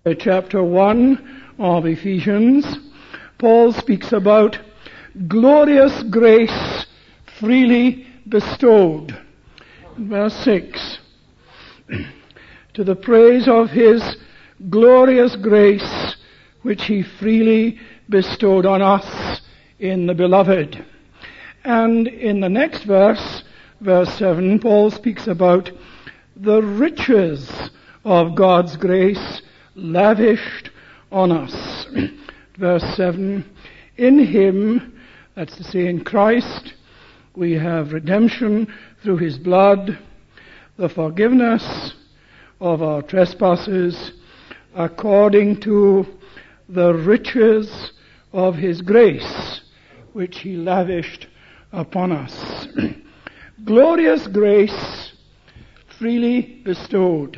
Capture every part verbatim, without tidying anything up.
Chapter one of Ephesians, Paul speaks about glorious grace freely bestowed. Verse six, to the praise of his glorious grace which he freely bestowed on us in the beloved. And in the next verse, verse seven, Paul speaks about the riches of God's grace lavished on us. Verse seven, in him, that's to say in Christ, we have redemption through his blood, the forgiveness of our trespasses, according to the riches of his grace, which he lavished upon us. Glorious grace freely bestowed.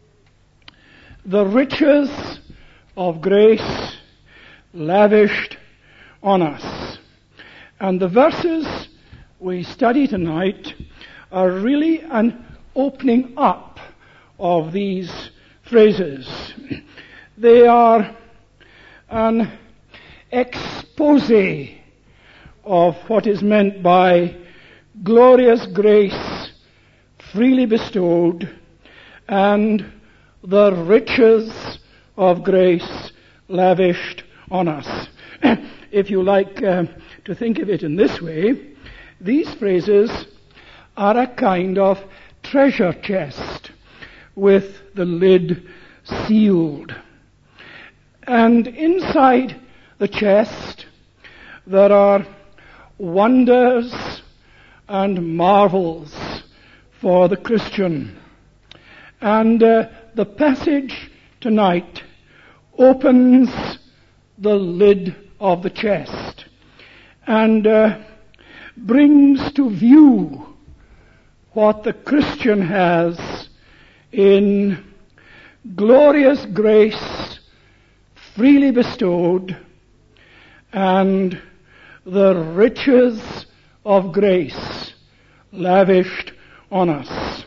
The riches of grace lavished on us. And the verses we study tonight are really an opening up of these phrases. They are an expose of what is meant by glorious grace freely bestowed and the riches of grace lavished on us. If you like uh, to think of it in this way, these phrases are a kind of treasure chest with the lid sealed. And inside the chest there are wonders and marvels for the Christian. And uh, the passage tonight opens the lid of the chest and uh, brings to view what the Christian has in glorious grace freely bestowed and the riches of grace lavished on us.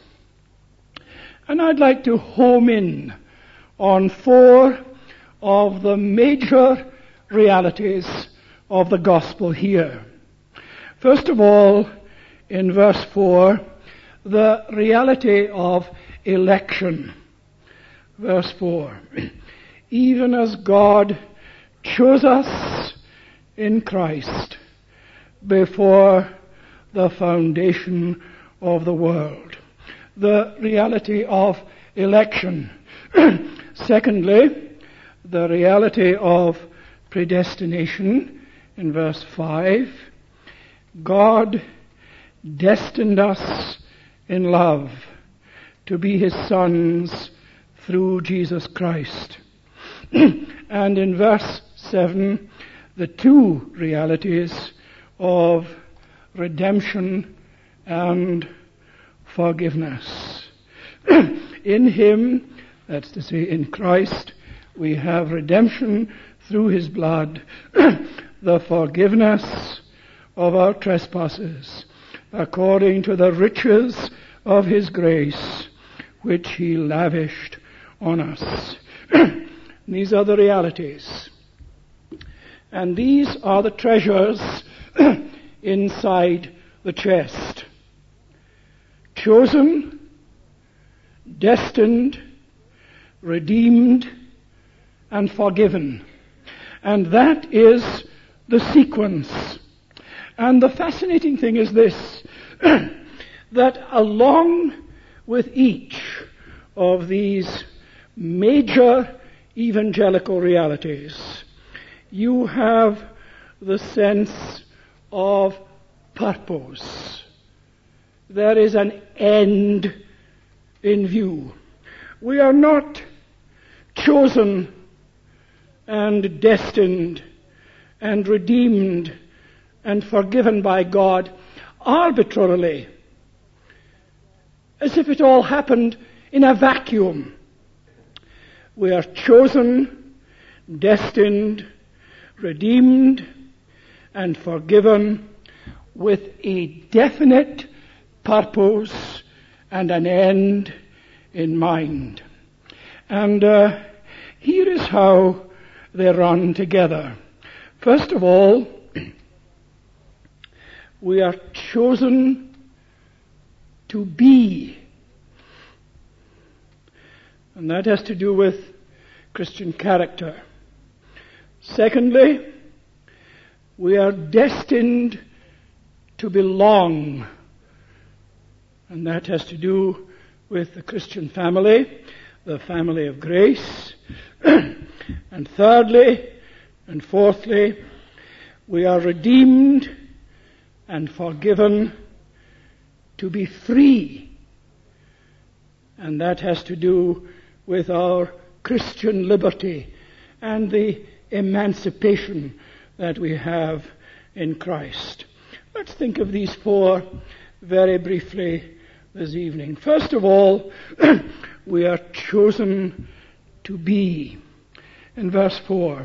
And I'd like to home in on four of the major realities of the gospel here. First of all, in verse four, the reality of election. Verse four, even as God chose us in Christ before the foundation of the world. The reality of election. Secondly, the reality of predestination in verse five. God destined us in love to be his sons through Jesus Christ. And in verse seven, the two realities of redemption and forgiveness. In him, that's to say in Christ, we have redemption through his blood, the forgiveness of our trespasses, according to the riches of his grace, which he lavished on us. These are the realities. And these are the treasures inside the chest. Chosen, destined, redeemed, and forgiven. And that is the sequence. And the fascinating thing is this, that along with each of these major evangelical realities, you have the sense of purpose. There is an end in view. We are not chosen and destined and redeemed and forgiven by God arbitrarily, as if it all happened in a vacuum. We are chosen, destined, redeemed, and forgiven with a definite purpose and an end in mind. And uh, Here is how they run together. First of all, we are chosen to be. And that has to do with Christian character. Secondly, we are destined to belong. And that has to do with the Christian family, the family of grace. And thirdly, and fourthly, we are redeemed and forgiven to be free. And that has to do with our Christian liberty and the emancipation that we have in Christ. Let's think of these four very briefly this evening. First of all, we are chosen to be. In verse four,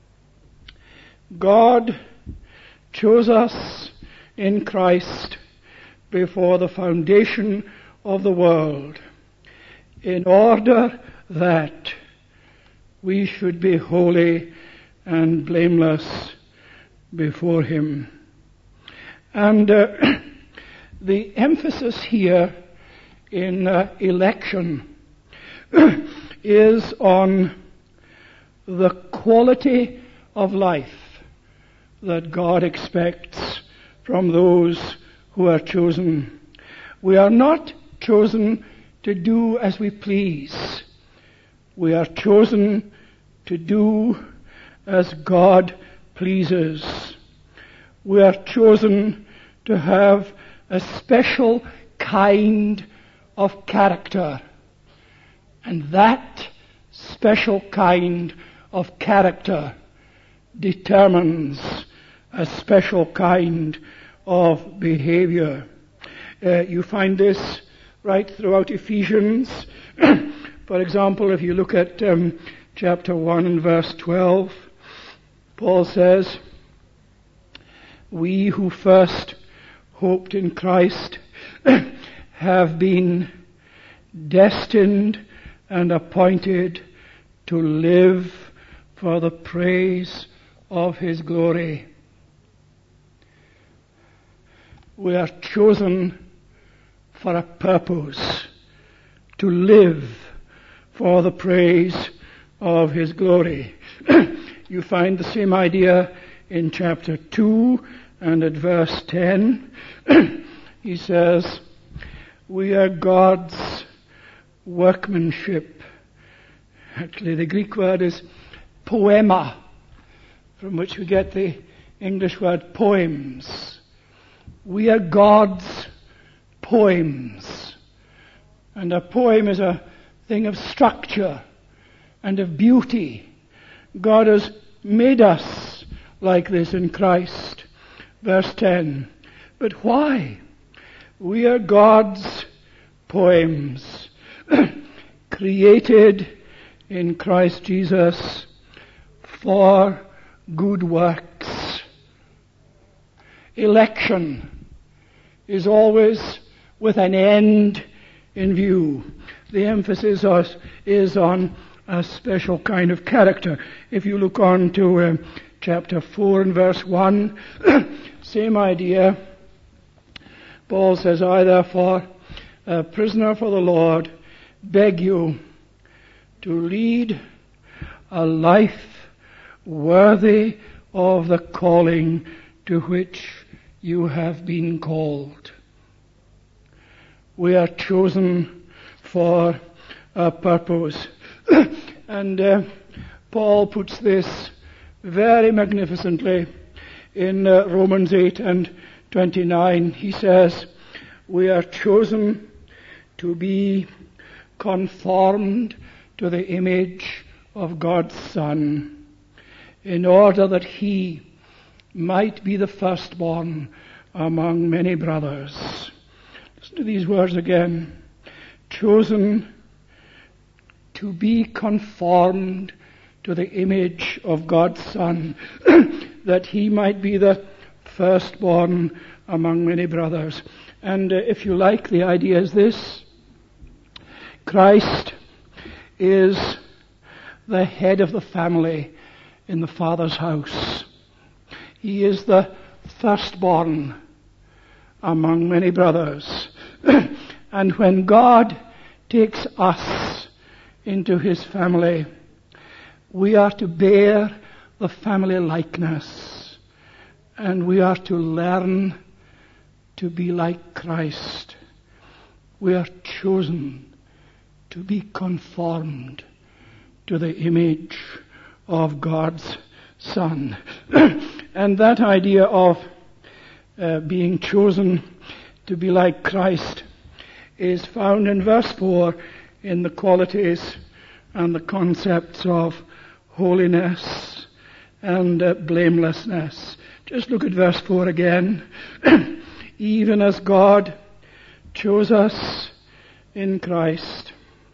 God chose us in Christ before the foundation of the world, in order that we should be holy and blameless before Him. And uh, the emphasis here in uh, election is on the quality of life that God expects from those who are chosen. We are not chosen to do as we please. We are chosen to do as God pleases. We are chosen to have a special kind of character. And that special kind of character determines a special kind of behavior. Uh, you find this right throughout Ephesians. For example, if you look at um, chapter one and verse twelve, Paul says, "We who first hoped in Christ have been destined and appointed to live for the praise of His glory." We are chosen for a purpose, to live for the praise of His glory. You find the same idea in chapter two and at verse ten. He says, "We are God's workmanship." Actually, the Greek word is poema, from which we get the English word poems. We are God's poems. And a poem is a thing of structure and of beauty. God has made us like this in Christ. Verse ten. But why? We are God's poems, created in Christ Jesus for good works. Election is always with an end in view. The emphasis is on a special kind of character. If you look on to uh, chapter four and verse one, same idea. Paul says, "I therefore, a prisoner for the Lord, beg you to lead a life worthy of the calling to which you have been called." We are chosen for a purpose. And uh, Paul puts this very magnificently in uh, Romans eight and twenty-nine. He says, "We are chosen to be conformed to the image of God's Son, in order that He might be the firstborn among many brothers." Listen to these words again. Chosen to be conformed to the image of God's Son, that He might be the firstborn among many brothers. And uh, if you like, the idea is this: Christ is the head of the family in the Father's house. He is the firstborn among many brothers. And when God takes us into his family, we are to bear the family likeness, and we are to learn to be like Christ. We are chosen to be conformed to the image of God's Son. And that idea of uh, being chosen to be like Christ is found in verse four in the qualities and the concepts of holiness and uh, blamelessness. Just look at verse four again. Even as God chose us in Christ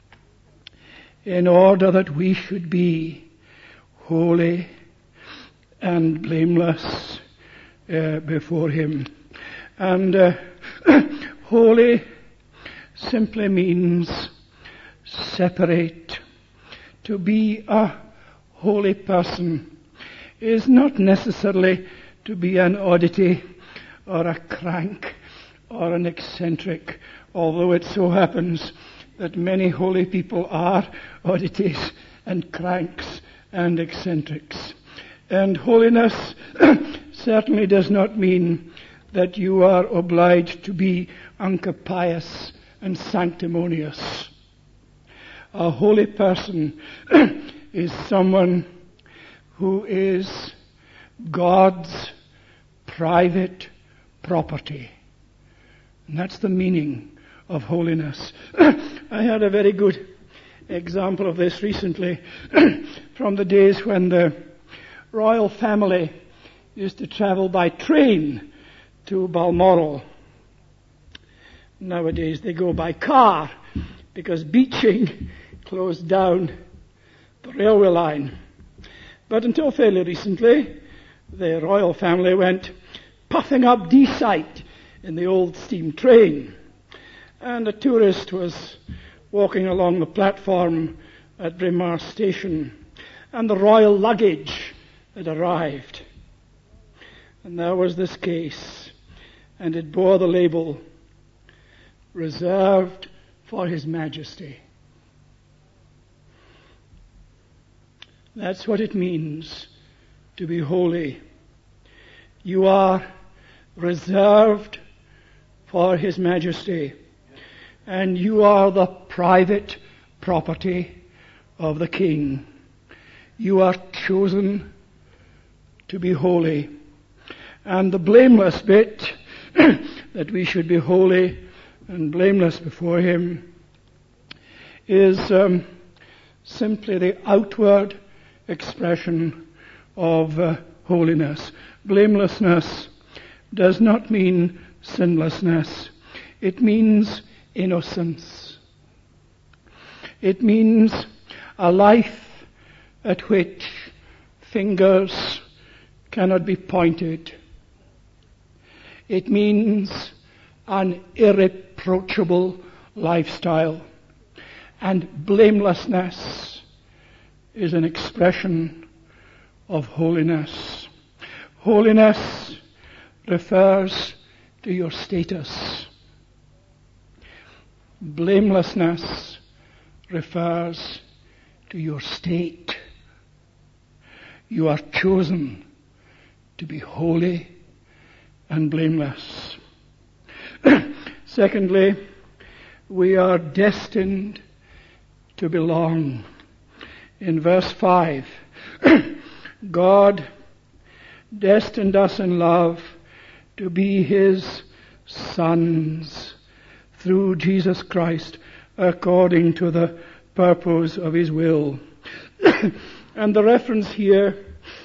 in order that we should be holy and blameless uh, before him. And uh, holy simply means separate. To be a holy person is not necessarily to be an oddity or a crank or an eccentric, although it so happens that many holy people are oddities and cranks and eccentrics. And holiness certainly does not mean that you are obliged to be uncopious and sanctimonious. A holy person is someone who is God's private property. And that's the meaning of holiness. I had a very good example of this recently from the days when the royal family used to travel by train to Balmoral. Nowadays they go by car because Beeching closed down the railway line. But until fairly recently, the royal family went puffing up Deeside in the old steam train. And a tourist was walking along the platform at Braemar Station, and the royal luggage had arrived. And there was this case, and it bore the label, reserved for His Majesty. That's what it means to be holy. You are reserved for His Majesty, and you are the private property of the King. You are chosen to be holy. And the blameless bit, that we should be holy and blameless before Him, is um, simply the outward expression of uh, holiness. Blamelessness does not mean sinlessness. It means innocence. It means a life at which fingers cannot be pointed. It means an irreproachable lifestyle. And blamelessness is an expression of holiness. Holiness refers to your status. Blamelessness refers to your state. You are chosen to be holy and blameless. Secondly, we are destined to belong. In verse five, God destined us in love to be His sons through Jesus Christ according to the purpose of His will. And the reference here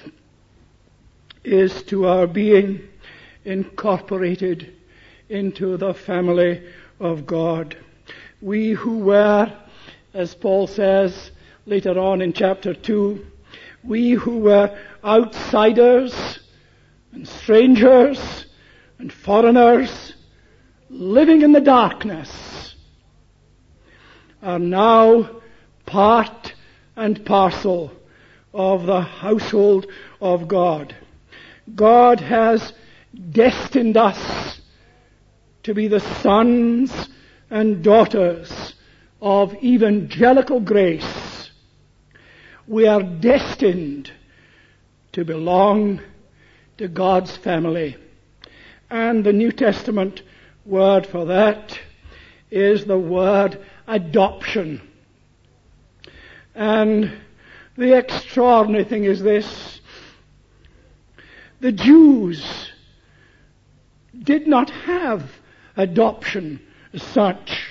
is to our being incorporated into the family of God. We who were, as Paul says later on in chapter two, we who were outsiders and strangers and foreigners living in the darkness are now part and parcel of the household of God. God has destined us to be the sons and daughters of evangelical grace. We are destined to belong to God's family. And the New Testament word for that is the word adoption. And the extraordinary thing is this: the Jews did not have adoption as such.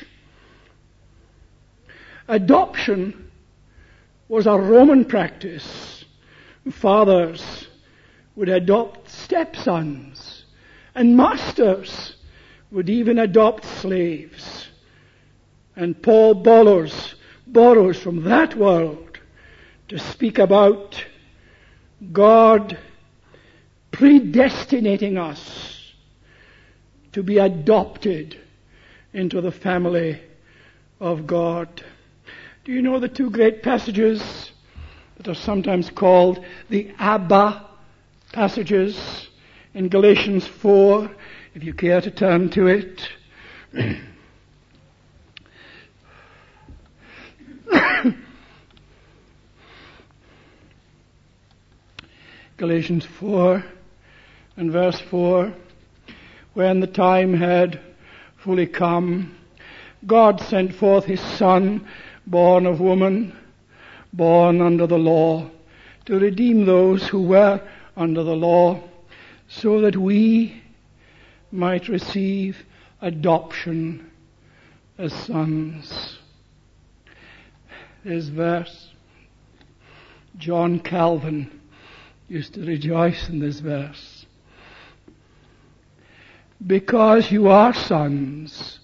Adoption was a Roman practice. Fathers would adopt stepsons, and masters would even adopt slaves. And Paul borrows, borrows from that world to speak about God predestinating us to be adopted into the family of God. Do you know the two great passages that are sometimes called the Abba passages in Galatians four, if you care to turn to it? Galatians four and verse four. When the time had fully come, God sent forth his Son, born of woman, born under the law, to redeem those who were under the law, so that we might receive adoption as sons. This verse, John Calvin used to rejoice in this verse. Because you are sons,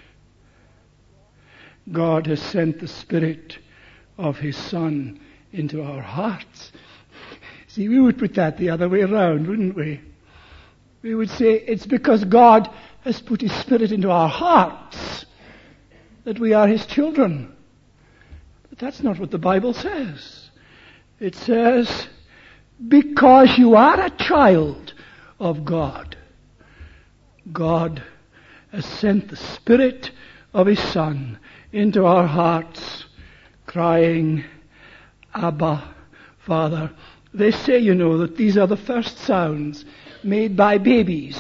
God has sent the Spirit of his Son into our hearts. See, we would put that the other way around, wouldn't we? We would say it's because God has put his Spirit into our hearts that we are his children. But that's not what the Bible says. It says, because you are a child of God, God has sent the Spirit of his Son into our hearts, crying, Abba, Father. They say, you know, that these are the first sounds made by babies.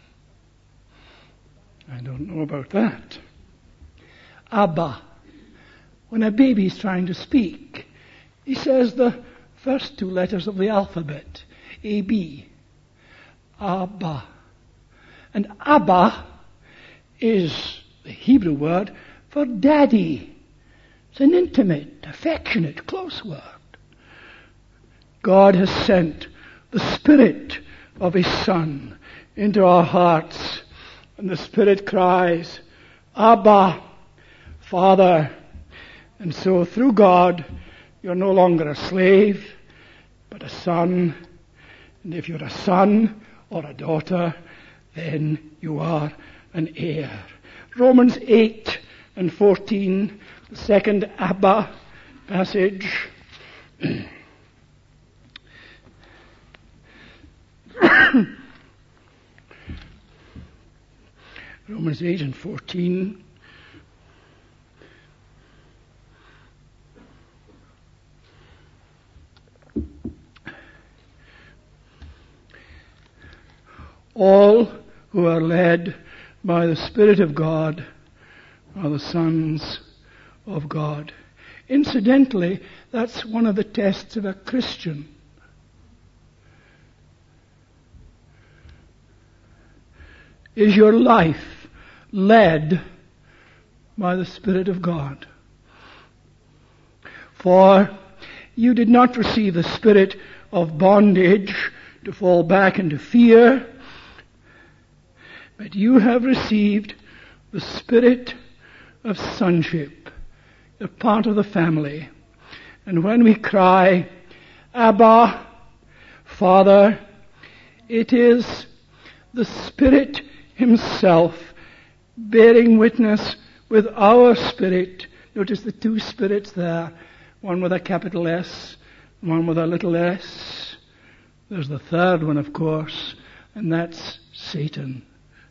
I don't know about that. Abba. When a baby is trying to speak, he says the first two letters of the alphabet, A B. Abba. And Abba is the Hebrew word for daddy. It's an intimate, affectionate, close word. God has sent the Spirit of his Son into our hearts, and the Spirit cries, Abba, Father. And so through God, you're no longer a slave, but a son. And if you're a son or a daughter, then you are an heir. Romans eight and fourteen, the second Abba passage. Romans eight and fourteen. All who are led by the Spirit of God are the sons of God. Incidentally, that's one of the tests of a Christian. Is your life led by the Spirit of God? For you did not receive the spirit of bondage to fall back into fear, but you have received the Spirit of sonship. You're part of the family. And when we cry, Abba, Father, it is the Spirit himself bearing witness with our spirit. Notice the two spirits there. one with a capital S, one with a little s. There's the third one, of course, and that's Satan.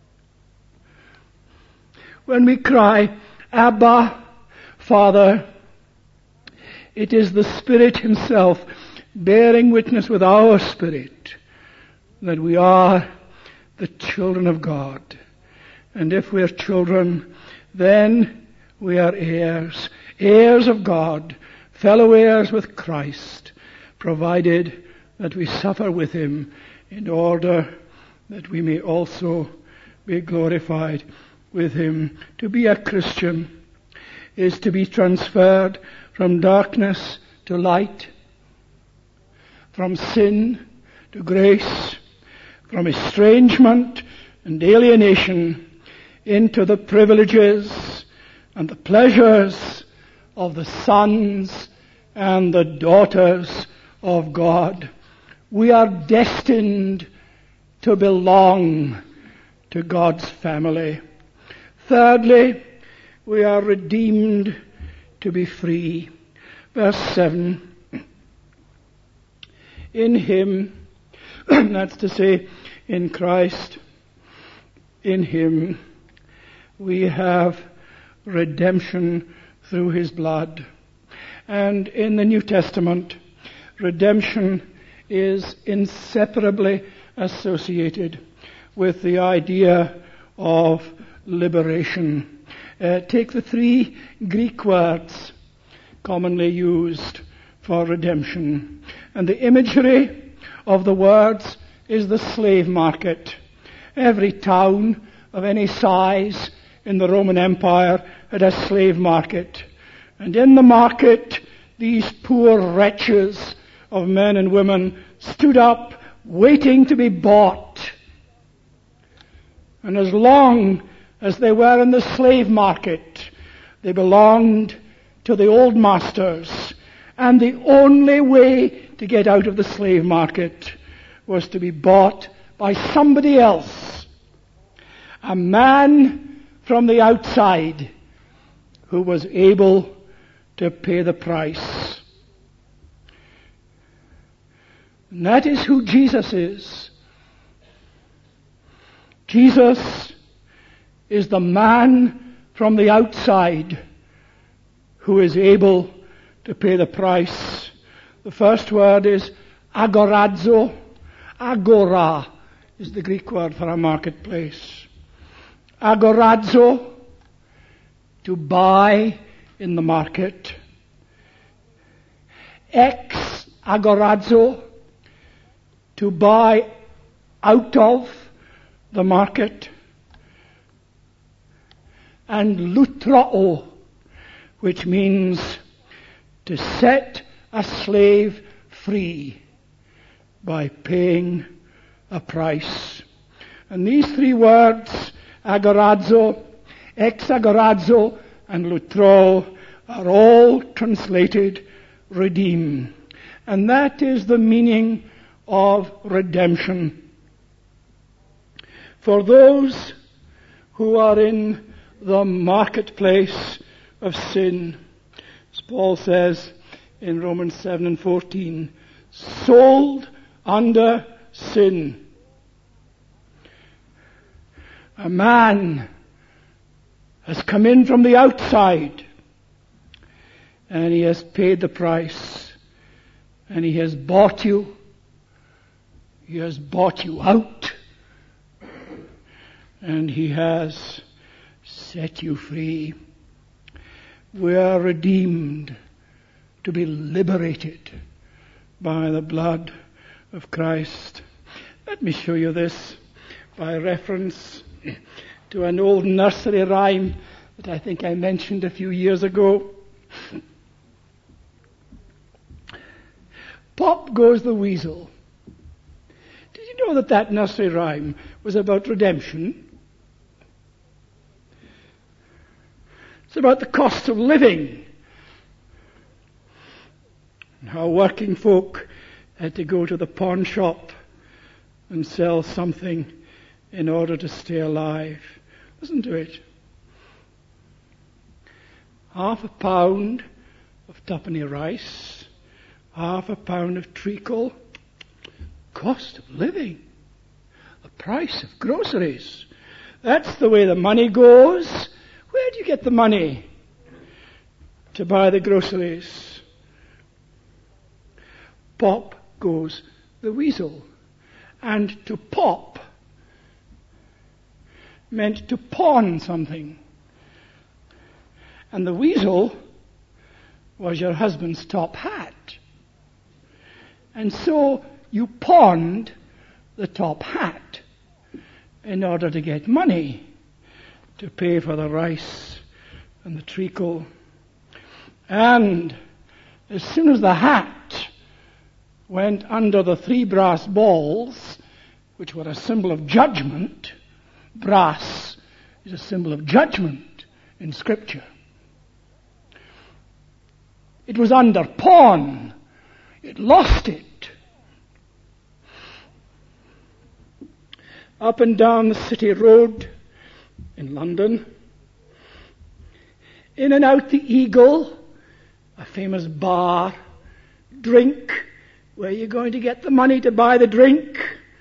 When we cry, Abba, Father, it is the Spirit Himself bearing witness with our spirit that we are the children of God. And if we're children, then we are heirs, heirs of God, fellow heirs with Christ, provided that we suffer with Him in order that we may also be glorified with Him. To be a Christian is to be transferred from darkness to light, from sin to grace, from estrangement and alienation into the privileges and the pleasures of the sons and the daughters of God. We are destined to belong to God's family. Thirdly, we are redeemed to be free. Verse seven. In Him, that's to say, in Christ, in Him, we have redemption through His blood. And in the New Testament, redemption is inseparably associated with the idea of liberation. Uh, take the three Greek words commonly used for redemption. And the imagery of the words is the slave market. Every town of any size in the Roman Empire had a slave market. And in the market, these poor wretches of men and women stood up waiting to be bought. And as long as they were in the slave market, they belonged to the old masters. And the only way to get out of the slave market was to be bought by somebody else. A man from the outside who was able to pay the price. And that is who Jesus is. Jesus is the man from the outside who is able to pay the price. The first word is agorazo. Agora is the Greek word for a marketplace. Agorazo, to buy in the market. Ex agorazo, to buy out of the market. And lutrao, which means to set a slave free by paying a price. And these three words, agorazo, ex-agorazo, and lutrao, are all translated redeem. And that is the meaning of redemption. For those who are in the marketplace of sin, as Paul says in Romans seven and fourteen, sold under sin. A man has come in from the outside and he has paid the price and he has bought you. He has bought you out and he has set you free. We are redeemed to be liberated by the blood of Christ. Let me show you this by reference to an old nursery rhyme that I think I mentioned a few years ago. Pop goes the weasel. Did you know that that nursery rhyme was about redemption? It's about the cost of living. And how working folk had to go to the pawn shop and sell something in order to stay alive. Listen to it. Half a pound of tuppenny rice, half a pound of treacle. Cost of living, the price of groceries. That's the way the money goes. Where do you get the money to buy the groceries? Pop goes the weasel. And to pop meant to pawn something. And the weasel was your husband's top hat. And so you pawned the top hat in order to get money to pay for the rice and the treacle. And as soon as the hat went under the three brass balls, which were a symbol of judgment, brass is a symbol of judgment in Scripture. It was under pawn. It lost it. Up and down the City Road in London, in and out the Eagle, a famous bar, drink. Where are you going to get the money to buy the drink?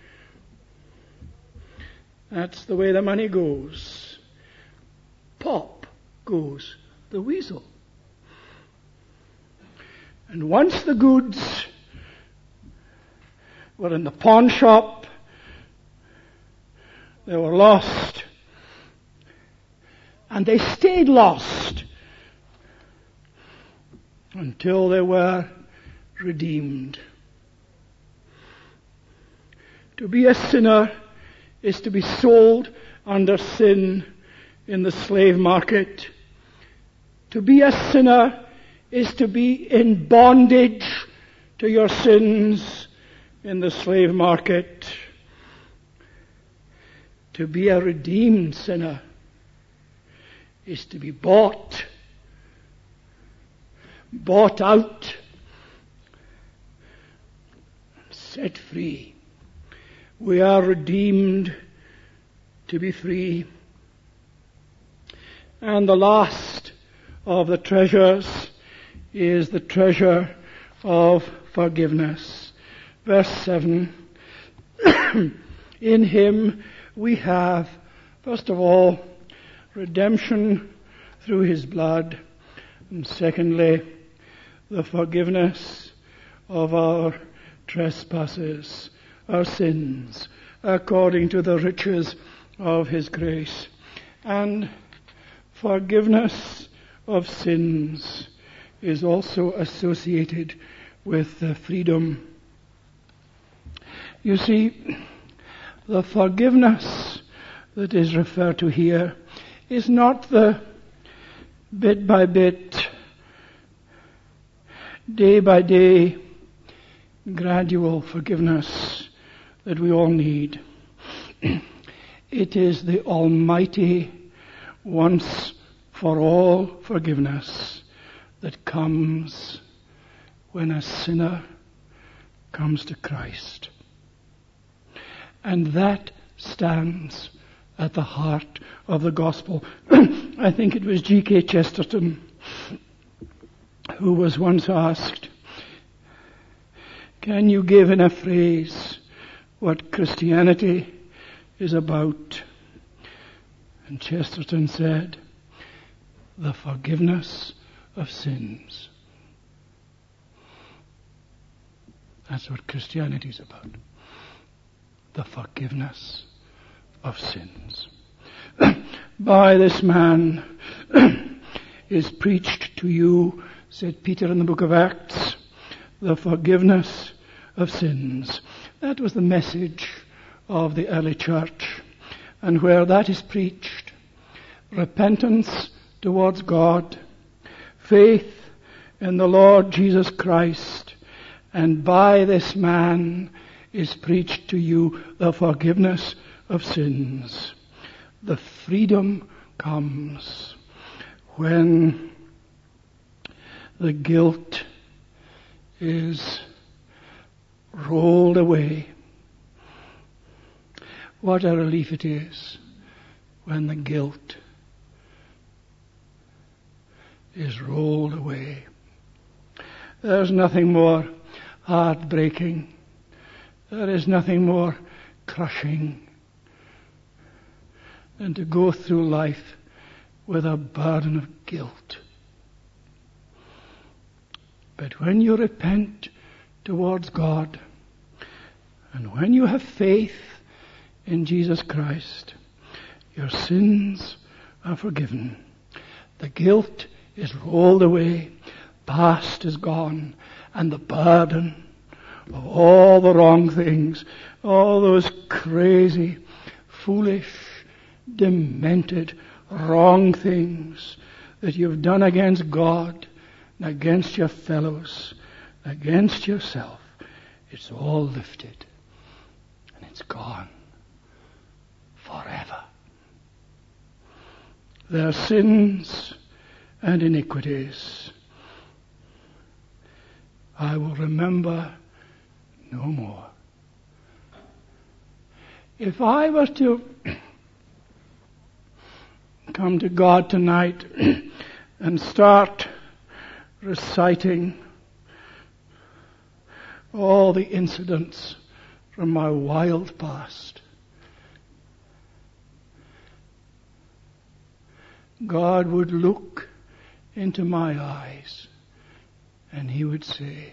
That's the way the money goes. Pop goes the weasel. And once the goods were in the pawn shop, they were lost. And they stayed lost until they were redeemed. To be a sinner is to be sold under sin in the slave market. To be a sinner is to be in bondage to your sins in the slave market. To be a redeemed sinner is to be bought, bought out, set free. We are redeemed to be free. And the last of the treasures is the treasure of forgiveness. Verse seven. In him we have, first of all, redemption through his blood, and secondly, the forgiveness of our trespasses, our sins, according to the riches of his grace. And forgiveness of sins is also associated with the freedom. You see, the forgiveness that is referred to here is not the bit by bit, day by day, gradual forgiveness that we all need. It is the almighty, once for all forgiveness that comes when a sinner comes to Christ. And that stands at the heart of the gospel. I think it was G K Chesterton who was once asked, can you give in a phrase what Christianity is about? And Chesterton said, the forgiveness of sins. That's what Christianity is about. The forgiveness of sins. By this man is preached to you, said Peter in the book of Acts, the forgiveness of sins. That was the message of the early church. And where that is preached, repentance towards God, faith in the Lord Jesus Christ, and by this man is preached to you the forgiveness of sins. The freedom comes when the guilt is rolled away. What a relief it is when the guilt is rolled away. There's nothing more heartbreaking. There is nothing more crushing than to go through life with a burden of guilt. But when you repent towards God, and when you have faith in Jesus Christ, your sins are forgiven. The guilt is rolled away, past is gone, and the burden of all the wrong things, all those crazy, foolish, demented, wrong things that you've done against God, and against your fellows, against yourself, it's all lifted and it's gone forever. Their sins and iniquities I will remember no more. If I was to come to God tonight and start reciting all the incidents from my wild past, God would look into my eyes and He would say,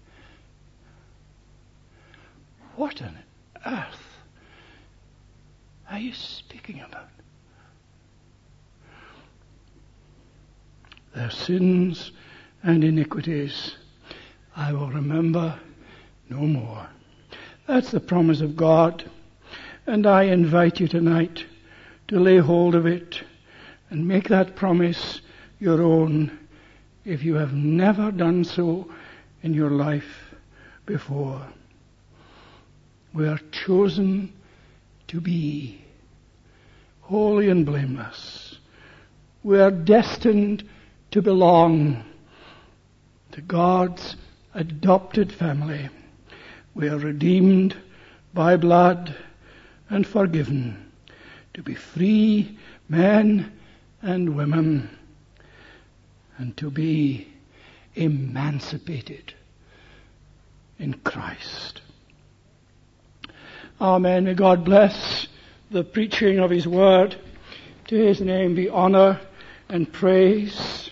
"What on earth are you speaking about?" Their sins and iniquities I will remember no more. That's the promise of God. And I invite you tonight to lay hold of it and make that promise your own if you have never done so in your life before. We are chosen to be holy and blameless. We are destined to belong to God's adopted family. We are redeemed by blood and forgiven to be free men and women and to be emancipated in Christ. Amen. May God bless the preaching of His word. To His name be honor and praise.